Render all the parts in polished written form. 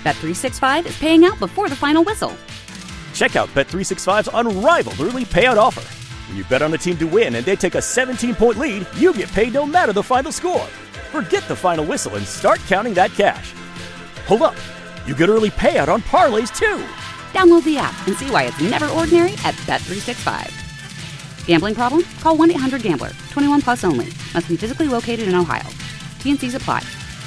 Bet365 is paying out before the final whistle. Check out Bet365's unrivaled early payout offer. When you bet on a team to win and they take a 17-point lead, you get paid no matter the final score. Forget the final whistle and start counting that cash. Hold up. You get early payout on parlays, too. Download the app and see why it's never ordinary at Bet365. Gambling problem? Call 1-800-GAMBLER. 21 plus only. Must be physically located in Ohio. T&Cs apply.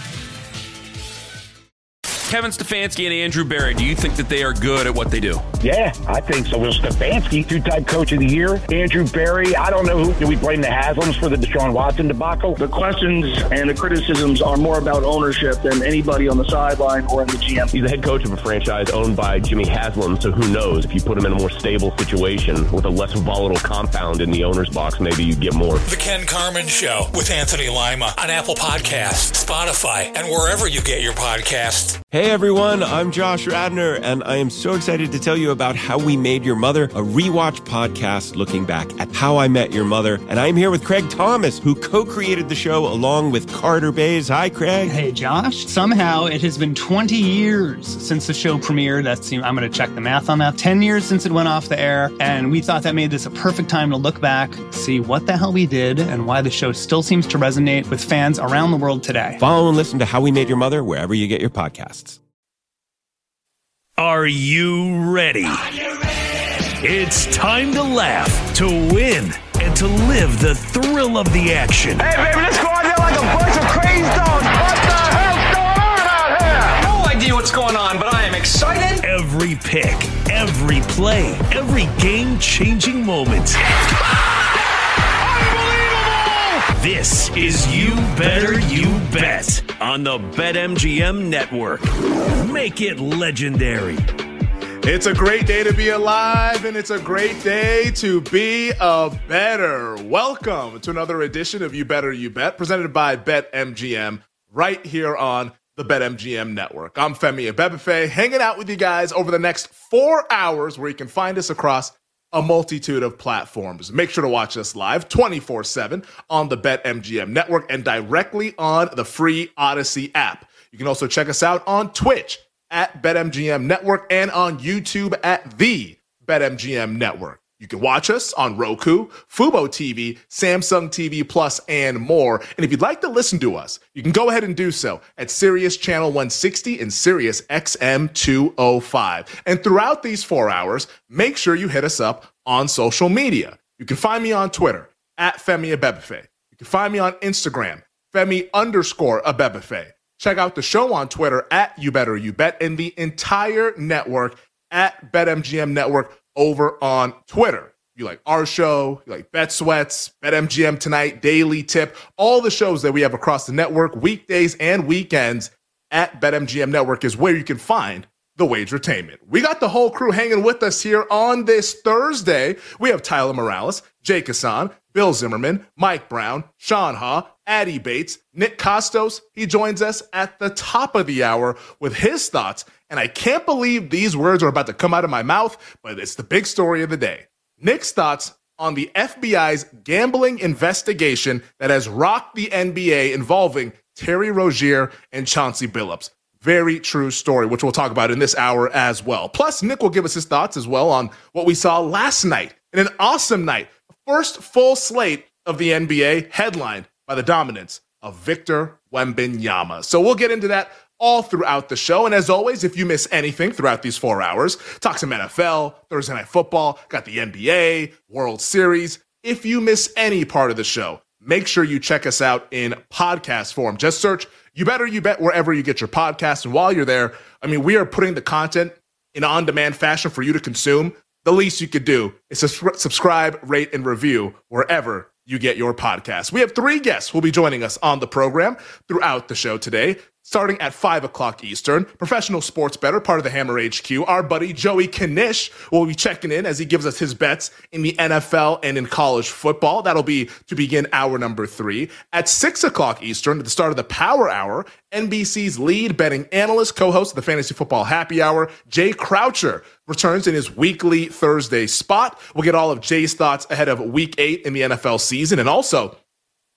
Kevin Stefanski and Andrew Berry, do you think that they are good at what they do? Yeah, I think so. Well, Stefanski, two-time coach of the year. Andrew Berry, I don't know who. Do we blame the Haslams for the Deshaun Watson debacle? The questions and the criticisms are more about ownership than anybody on the sideline or in the GM. He's the head coach of a franchise owned by Jimmy Haslam, so who knows? If you put him in a more stable situation with a less volatile compound in the owner's box, maybe you get more. The Ken Carman Show with Anthony Lima on Apple Podcasts, Spotify, and wherever you get your podcasts. Hey everyone, I'm Josh Radner, and I am so excited to tell you about How We Made Your Mother, a rewatch podcast looking back at How I Met Your Mother. And I'm here with Craig Thomas, who co-created the show along with Carter Bays. Hi, Craig. Hey, Josh. Somehow it has been 20 years since the show premiered. I'm going to check the math on that. 10 years since it went off the air, and we thought that made this a perfect time to look back, see what the hell we did, and why the show still seems to resonate with fans around the world today. Follow and listen to How We Made Your Mother wherever you get your podcasts. Are you ready? It's time to laugh, to win, and to live the thrill of the action. Hey, baby, let's go out there like a bunch of crazy dogs. What the hell's going on out here? No idea what's going on, but I am excited. Every pick, every play, every game-changing moment. This is You Better You Bet on the BetMGM Network. Make it legendary. It's a great day to be alive, and it's a great day to be a better. Welcome to another edition of You Better You Bet, presented by BetMGM, right here on the BetMGM Network. I'm Femi Abebefe, hanging out with you guys over the next 4 hours, where you can find us across a multitude of platforms. Make sure to watch us live 24/7 on the BetMGM Network and directly on the free Odyssey app. You can also check us out on Twitch at BetMGM Network and on YouTube at the BetMGM Network. You can watch us on Roku, Fubo TV, Samsung TV Plus, and more. And if you'd like to listen to us, you can go ahead and do so at Sirius Channel 160 and Sirius XM 205. And throughout these 4 hours, make sure you hit us up on social media. You can find me on Twitter at Femi Abebefe. You can find me on Instagram, Femi_Abebefe. Check out the show on Twitter at You Better You Bet, and the entire network at BetMGM Network over on Twitter. You like our show, you like Bet Sweats, BetMGM Tonight, Daily Tip, all the shows that we have across the network, weekdays and weekends at BetMGM Network is where you can find the Wagertainment. We got the whole crew hanging with us here on this Thursday. We have Tyler Morales, Jake Hassan, Bill Zimmerman, Mike Brown, Sean Ha, Addy Bates, Nick Costos. He joins us at the top of the hour with his thoughts. And I can't believe these words are about to come out of my mouth, but it's the big story of the day. Nick's thoughts on the FBI's gambling investigation that has rocked the NBA involving Terry Rozier and Chauncey Billups. Very true story, which we'll talk about in this hour as well. Plus, Nick will give us his thoughts as well on what we saw last night in an awesome night. First full slate of the NBA, headlined by the dominance of Victor Wembanyama. So we'll get into that all throughout the show. And as always, if you miss anything throughout these 4 hours, talk some NFL, Thursday Night Football, got the NBA, World Series. If you miss any part of the show, make sure you check us out in podcast form. Just search You Better You Bet wherever you get your podcasts. And while you're there, we are putting the content in on-demand fashion for you to consume. The least you could do is subscribe, rate, and review wherever you get your podcasts. We have 3 guests who will be joining us on the program throughout the show today. Starting at 5 o'clock Eastern, professional sports bettor, part of the Hammer HQ, our buddy Joey Knish will be checking in as he gives us his bets in the NFL and in college football. That'll be to begin hour number 3. At 6 o'clock Eastern, at the start of the Power Hour, NBC's lead betting analyst, co-host of the Fantasy Football Happy Hour, Jay Croucher, returns in his weekly Thursday spot. We'll get all of Jay's thoughts ahead of Week 8 in the NFL season, and also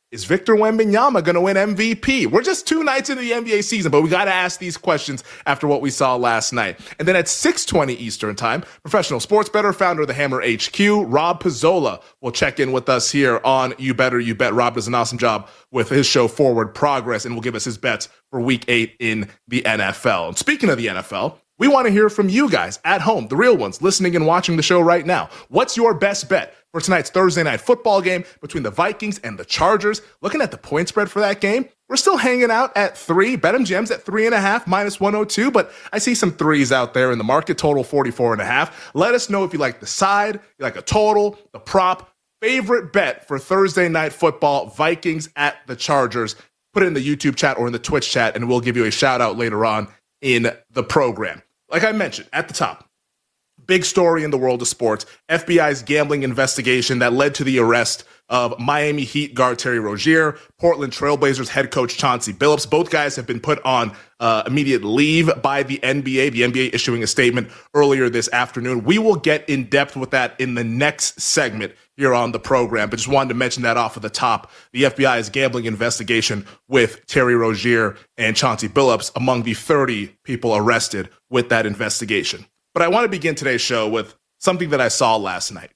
is Victor Wembanyama going to win MVP? We're just 2 nights into the NBA season, but we got to ask these questions after what we saw last night. And then at 6:20 Eastern time, professional sports bettor, founder of the Hammer HQ, Rob Pizzola will check in with us here on You Better You Bet. Rob does an awesome job with his show Forward Progress and will give us his bets for Week 8 in the NFL. And speaking of the NFL, we want to hear from you guys at home, the real ones listening and watching the show right now. What's your best bet for tonight's Thursday night football game between the Vikings and the Chargers? Looking at the point spread for that game, we're still hanging out at 3. BetMGM's at 3.5, minus 102, but I see some 3s out there in the market, total 44.5. Let us know if you like the side, you like a total, the prop. Favorite bet for Thursday night football, Vikings at the Chargers. Put it in the YouTube chat or in the Twitch chat, and we'll give you a shout out later on in the program. Like I mentioned at the top, big story in the world of sports, FBI's gambling investigation that led to the arrest of Miami Heat guard Terry Rozier, Portland Trailblazers head coach Chauncey Billups. Both guys have been put on immediate leave by the NBA issuing a statement earlier this afternoon. We will get in depth with that in the next segment here on the program, but just wanted to mention that off of the top. The FBI's gambling investigation with Terry Rozier and Chauncey Billups among the 30 people arrested with that investigation. But I want to begin today's show with something that I saw last night.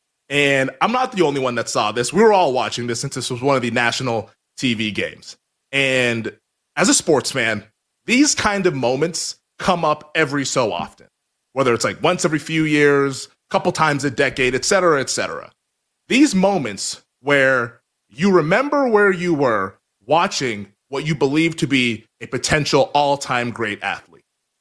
And I'm not the only one that saw this. We were all watching this since this was one of the national TV games. And as a sports fan, these kind of moments come up every so often, whether it's like once every few years, a couple times a decade, et cetera, et cetera. These moments where you remember where you were watching what you believe to be a potential all-time great athlete.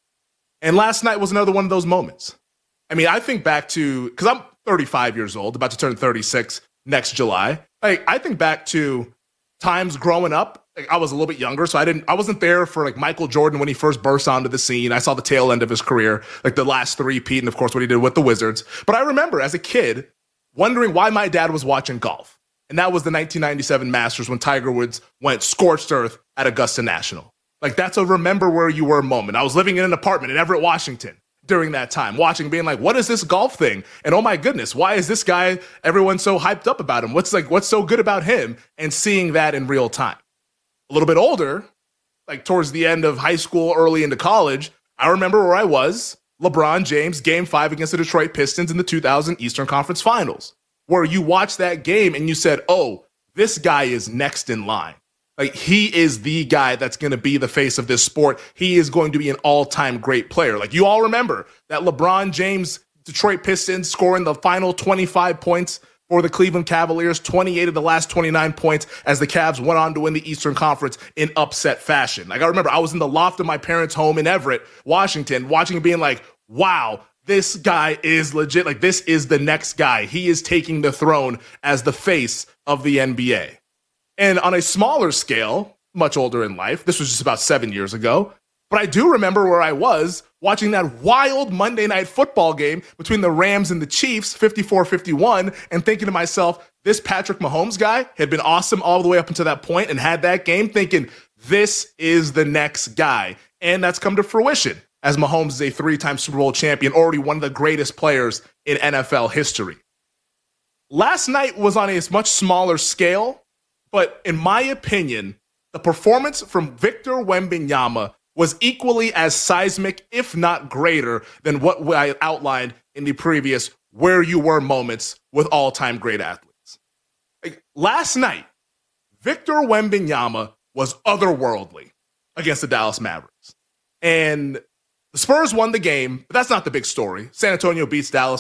And last night was another one of those moments. I mean, I think back to, because I'm 35 years old, about to turn 36 next July. Like, I think back to times growing up. Like, I was a little bit younger, so I wasn't there for like Michael Jordan when he first burst onto the scene. I saw the tail end of his career, like the last 3-peat, and of course what he did with the Wizards. But I remember as a kid wondering why my dad was watching golf. And that was the 1997 Masters when Tiger Woods went scorched earth at Augusta National. Like, that's a remember where you were moment. I was living in an apartment in Everett, Washington during that time, watching, being like, what is this golf thing? And oh my goodness, why is this guy, everyone's so hyped up about him? What's so good about him? And seeing that in real time. A little bit older, like towards the end of high school, early into college, I remember where I was, LeBron James, Game 5 against the Detroit Pistons in the 2000 Eastern Conference Finals, where you watched that game and you said, oh, this guy is next in line. Like, he is the guy that's going to be the face of this sport. He is going to be an all-time great player. Like, you all remember that LeBron James, Detroit Pistons scoring the final 25 points for the Cleveland Cavaliers, 28 of the last 29 points as the Cavs went on to win the Eastern Conference in upset fashion. Like, I remember I was in the loft of my parents' home in Everett, Washington, watching and being like, wow, this guy is legit. Like, this is the next guy. He is taking the throne as the face of the NBA. And on a smaller scale, much older in life, this was just about 7 years ago, but I do remember where I was watching that wild Monday night football game between the Rams and the Chiefs, 54-51, and thinking to myself, this Patrick Mahomes guy had been awesome all the way up until that point and had that game, thinking, this is the next guy. And that's come to fruition, as Mahomes is a 3-time Super Bowl champion, already one of the greatest players in NFL history. Last night was on a much smaller scale, but in my opinion, the performance from Victor Wembanyama was equally as seismic, if not greater, than what I outlined in the previous where you were moments with all-time great athletes. Like, last night, Victor Wembanyama was otherworldly against the Dallas Mavericks. And the Spurs won the game, but that's not the big story. San Antonio beats Dallas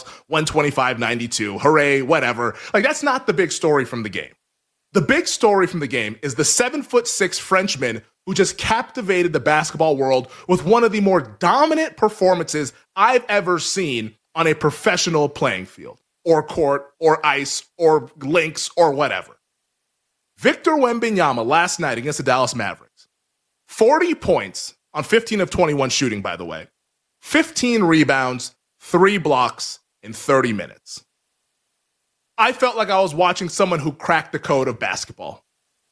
125-92. Hooray, whatever. Like, that's not the big story from the game. The big story from the game is the 7'6" Frenchman who just captivated the basketball world with one of the more dominant performances I've ever seen on a professional playing field, or court, or ice, or links, or whatever. Victor Wembanyama last night against the Dallas Mavericks, 40 points on 15 of 21 shooting, by the way, 15 rebounds, 3 blocks in 30 minutes. I felt like I was watching someone who cracked the code of basketball.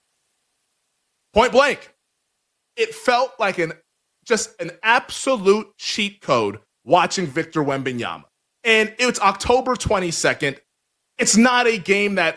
Point blank. It felt like just an absolute cheat code watching Victor Wembanyama. And it's October 22nd. It's not a game that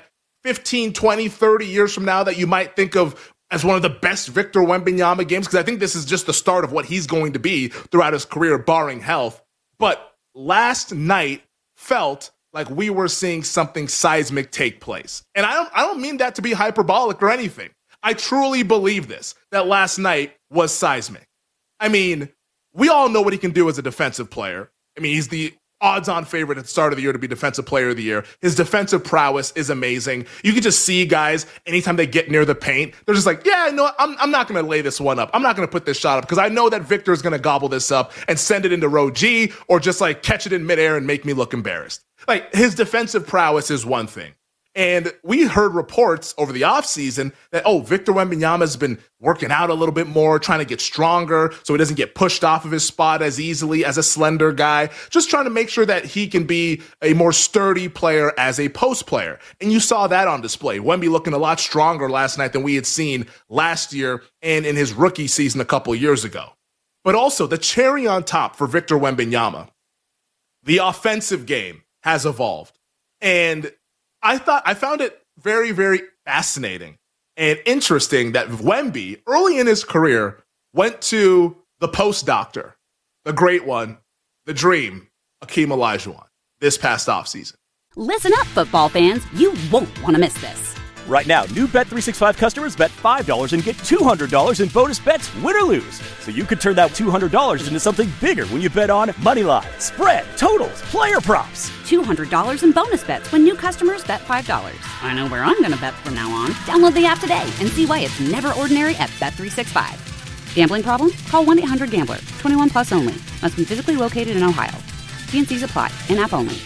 15, 20, 30 years from now that you might think of as one of the best Victor Wembanyama games, because I think this is just the start of what he's going to be throughout his career, barring health. But last night felt like we were seeing something seismic take place. And I don't mean that to be hyperbolic or anything. I truly believe this, that last night was seismic. I mean, we all know what he can do as a defensive player. I mean, he's the odds-on favorite at the start of the year to be Defensive Player of the Year. His defensive prowess is amazing. You can just see guys, anytime they get near the paint, they're just like, yeah, no, I'm not going to lay this one up. I'm not going to put this shot up because I know that Victor is going to gobble this up and send it into row G or just like catch it in midair and make me look embarrassed. Like, his defensive prowess is one thing. And we heard reports over the offseason that, Victor Wembanyama has been working out a little bit more, trying to get stronger so he doesn't get pushed off of his spot as easily as a slender guy, just trying to make sure that he can be a more sturdy player as a post player. And you saw that on display. Wemby looking a lot stronger last night than we had seen last year and in his rookie season a couple years ago. But also, the cherry on top for Victor Wembanyama, the offensive game has evolved. And I found it very, very fascinating and interesting that Wemby, early in his career, went to the post doctor, the great one, the dream, Akeem Olajuwon, this past offseason. Listen up, football fans. You won't want to miss this. Right now, new Bet365 customers bet $5 and get $200 in bonus bets, win or lose. So you could turn that $200 into something bigger when you bet on moneyline, spread, totals, player props. $200 in bonus bets when new customers bet $5. I know where I'm going to bet from now on. Download the app today and see why it's never ordinary at Bet365. Gambling problem? Call 1-800-GAMBLER. 21 plus only. Must be physically located in Ohio. T&Cs apply. In-app only.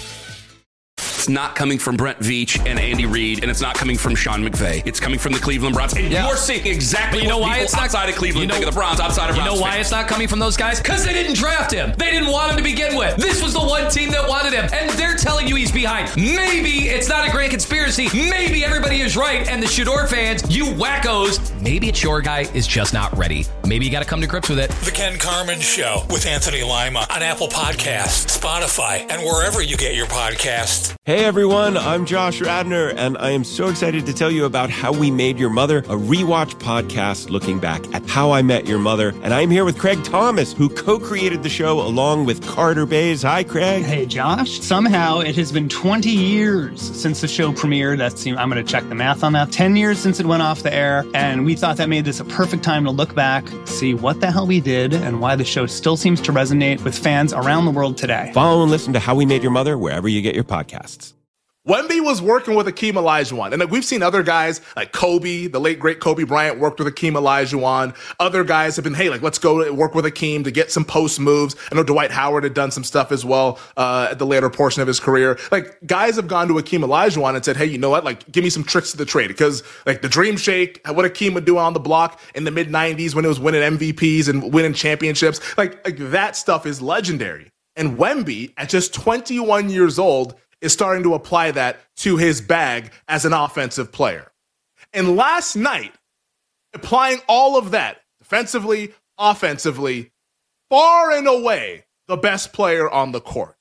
It's not coming from Brent Veach and Andy Reid, and it's not coming from Sean McVay. It's coming from the Cleveland Browns. And you're seeing exactly why it's not outside of Cleveland think of the Browns, outside of Browns. You know why it's not coming from those guys? Because they didn't draft him. They didn't want him to begin with. This was the one team that wanted him, and they're telling you he's behind. Maybe it's not a grand conspiracy. Maybe everybody is right, and the Shador fans, you wackos, maybe it's your guy is just not ready. Maybe you got to come to grips with it. The Ken Carman Show with Anthony Lima on Apple Podcasts, Spotify, and wherever you get your podcasts. Hey everyone, I'm Josh Radner, and I am so excited to tell you about How We Made Your Mother, a rewatch podcast looking back at How I Met Your Mother. And I'm here with Craig Thomas, who co-created the show along with Carter Bays. Hi, Craig. Hey, Josh. Somehow it has been 20 years since the show premiered. I'm going to check the math on that. 10 years since it went off the air, and we thought that made this a perfect time to look back, see what the hell we did, and why the show still seems to resonate with fans around the world today. Follow and listen to How We Made Your Mother wherever you get your podcasts. Wemby was working with Akeem Olajuwon. And we've seen other guys like Kobe, the late, great Kobe Bryant worked with Akeem Olajuwon. Other guys have been, hey, let's go work with Akeem to get some post moves. I know Dwight Howard had done some stuff as well at the later portion of his career. Guys have gone to Akeem Olajuwon and said, hey, you know what? Give me some tricks to the trade. Because the Dream Shake, what Akeem would do on the block in the mid-90s when it was winning MVPs and winning championships, that stuff is legendary. And Wemby, at just 21 years old, is starting to apply that to his bag as an offensive player. And last night, applying all of that defensively, offensively, far and away the best player on the court.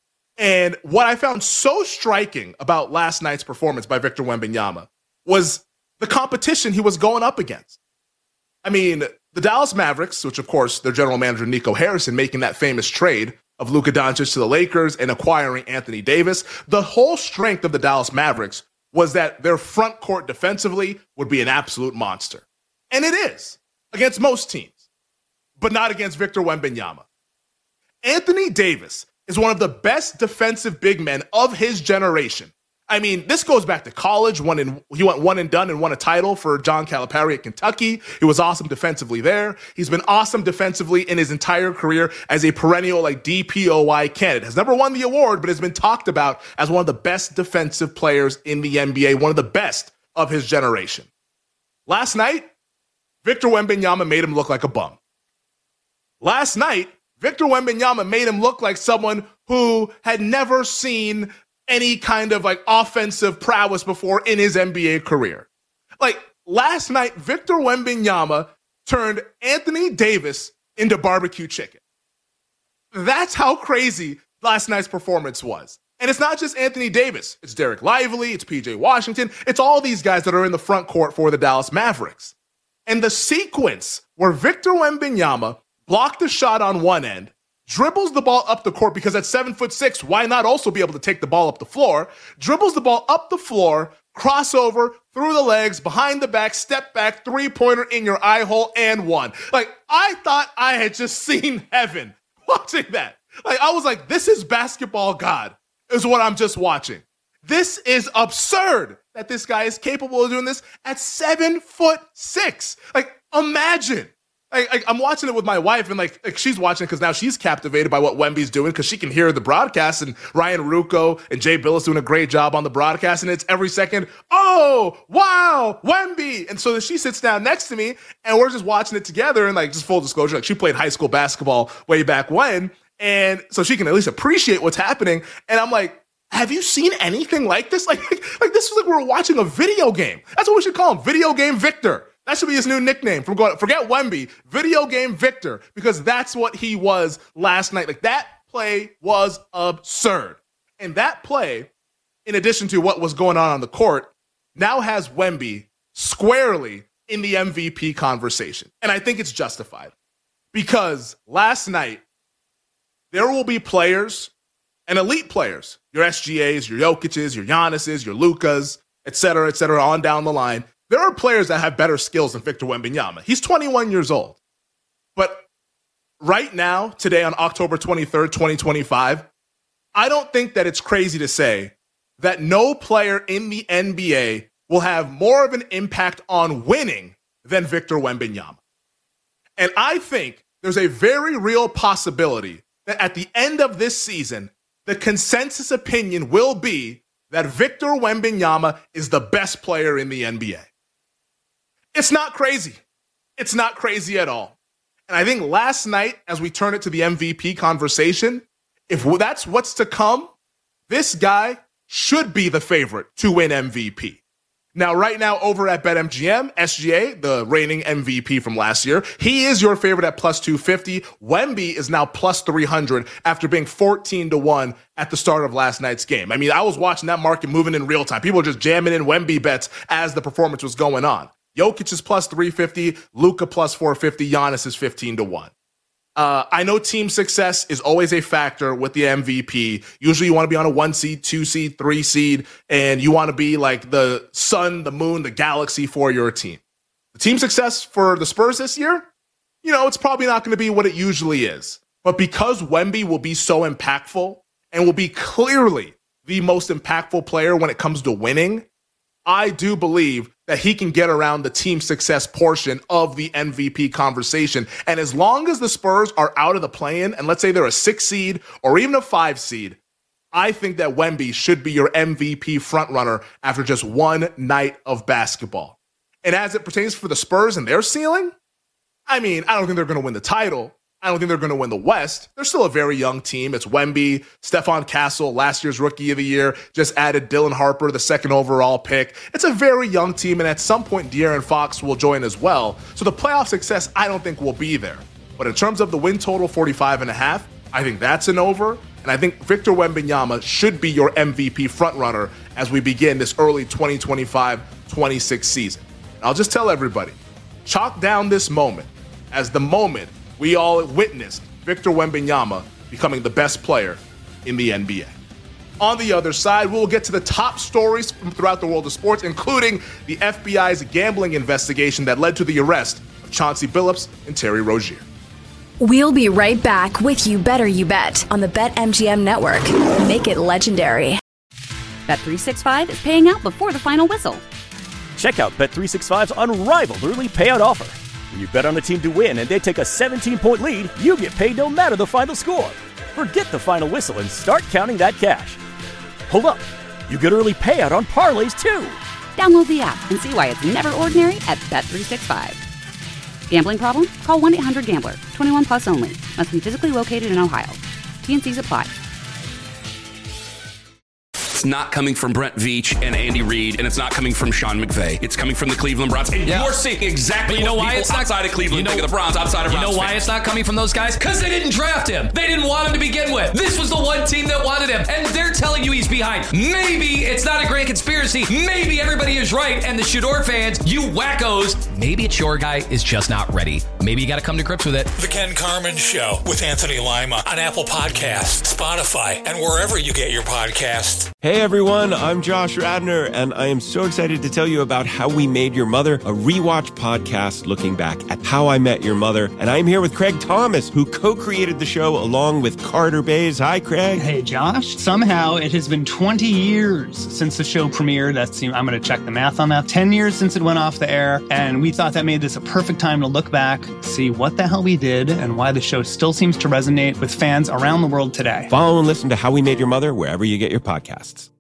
And what I found so striking about last night's performance by Victor Wembanyama was the competition he was going up against. I mean, the Dallas Mavericks, which of course their general manager Nico Harrison making that famous trade of Luka Doncic to the Lakers and acquiring Anthony Davis, the whole strength of the Dallas Mavericks was that their front court defensively would be an absolute monster. And it is, against most teams, but not against Victor Wembanyama. Anthony Davis is one of the best defensive big men of his generation. I mean, this goes back to college. He went one and done and won a title for John Calipari at Kentucky. He was awesome defensively there. He's been awesome defensively in his entire career as a perennial DPOY candidate. Has never won the award, but has been talked about as one of the best defensive players in the NBA, one of the best of his generation. Last night, Victor Wembanyama made him look like a bum. Last night, Victor Wembanyama made him look like someone who had never seen any kind of offensive prowess before in his NBA career. Last night, Victor Wembanyama turned Anthony Davis into barbecue chicken. That's how crazy last night's performance was. And it's not just Anthony Davis. It's Derek Lively. It's PJ Washington. It's all these guys that are in the front court for the Dallas Mavericks. And the sequence where Victor Wembanyama blocked the shot on one end, dribbles the ball up the court because at 7'6", why not also be able to take the ball up the floor? Dribbles the ball up the floor, crossover, through the legs, behind the back, step back, three-pointer in your eye hole, and one. Like, I thought I had just seen heaven watching that. Like, I was like, this is basketball God, is what I'm just watching. This is absurd that this guy is capable of doing this at 7'6". Like, imagine. I'm watching it with my wife, and like she's watching because now she's captivated by what Wemby's doing because she can hear the broadcast, and Ryan Ruocco and Jay Billis doing a great job on the broadcast, and it's every second, oh, wow, Wemby. And so then she sits down next to me, and we're just watching it together, and like, just full disclosure, like she played high school basketball way back when, and so she can at least appreciate what's happening. And I'm like, have you seen anything like this? Like this was like we were watching a video game. That's what we should call him, Video Game Victor. That should be his new nickname. Forget Wemby, Video Game Victor, because that's what he was last night. Like, that play was absurd. And that play, in addition to what was going on the court, now has Wemby squarely in the MVP conversation. And I think it's justified. Because last night, there will be players and elite players, your SGAs, your Jokic's, your Giannis's, your Lukas, et cetera, on down the line. There are players that have better skills than Victor Wembanyama. He's 21 years old. But right now, today on October 23rd, 2025, I don't think that it's crazy to say that no player in the NBA will have more of an impact on winning than Victor Wembanyama. And I think there's a very real possibility that at the end of this season, the consensus opinion will be that Victor Wembanyama is the best player in the NBA. It's not crazy. It's not crazy at all. And I think last night, as we turn it to the MVP conversation, if that's what's to come, this guy should be the favorite to win MVP. Now, right now, over at BetMGM, SGA, the reigning MVP from last year, he is your favorite at plus 250. Wemby is now plus 300 after being 14-1 at the start of last night's game. I mean, I was watching that market moving in real time. People were just jamming in Wemby bets as the performance was going on. Jokic is plus 350, Luka plus 450, Giannis is 15-1. I know team success is always a factor with the MVP. Usually you want to be on a 1 seed, 2 seed, 3 seed, and you want to be like the sun, the moon, the galaxy for your team. The team success for the Spurs this year, you know, it's probably not going to be what it usually is. But because Wemby will be so impactful and will be clearly the most impactful player when it comes to winning, I do believe that he can get around the team success portion of the MVP conversation. And as long as the Spurs are out of the play-in, and let's say they're a 6 seed or even a 5 seed, I think that Wemby should be your MVP frontrunner after just one night of basketball. And as it pertains for the Spurs and their ceiling, I mean, I don't think they're going to win the title. I don't think they're going to win the West. They're still a very young team. It's Wemby, Stephon Castle, last year's Rookie of the Year, just added Dylan Harper, the 2nd overall pick. It's a very young team, and at some point, De'Aaron Fox will join as well. So the playoff success, I don't think will be there. But in terms of the win total, 45.5, I think that's an over. And I think Victor Wembanyama should be your MVP frontrunner as we begin this early 2025-26 season. And I'll just tell everybody, chalk down this moment as the moment we all witnessed Victor Wembanyama becoming the best player in the NBA. On the other side, we'll get to the top stories from throughout the world of sports, including the FBI's gambling investigation that led to the arrest of Chauncey Billups and Terry Rozier. We'll be right back with You Better You Bet on the BetMGM Network. Make it legendary. Bet365 is paying out before the final whistle. Check out Bet365's unrivaled early payout offer. When you bet on a team to win and they take a 17-point lead, you get paid no matter the final score. Forget the final whistle and start counting that cash. Hold up. You get early payout on parlays, too. Download the app and see why it's never ordinary at Bet365. Gambling problem? Call 1-800-GAMBLER. 21 plus only. Must be physically located in Ohio. T&Cs apply. It's not coming from Brent Veach and Andy Reid, and it's not coming from Sean McVay. It's coming from the Cleveland Browns. And you're seeing exactly what people outside of Cleveland think of the Browns, outside of Browns. You know why fans. it's not coming from those guys? Because they didn't draft him. They didn't want him to begin with. This was the one team that wanted him, and they're telling you he's behind. Maybe it's not a grand conspiracy. Maybe everybody is right, and the Shador fans, you wackos, maybe it's your guy is just not ready. Maybe you got to come to grips with it. The Ken Carman Show with Anthony Lima on Apple Podcasts, Spotify, and wherever you get your podcasts. Hey everyone, I'm Josh Radnor, and I am so excited to tell you about How We Made Your Mother, a rewatch podcast looking back at How I Met Your Mother. And I'm here with Craig Thomas, who co-created the show along with Carter Bays. Hi, Craig. Hey, Josh. Somehow it has been 20 years since the show premiered. I'm going to check the math on that. 10 years since it went off the air, and we thought that made this a perfect time to look back, see what the hell we did, and why the show still seems to resonate with fans around the world today. Follow and listen to How We Made Your Mother wherever you get your podcasts.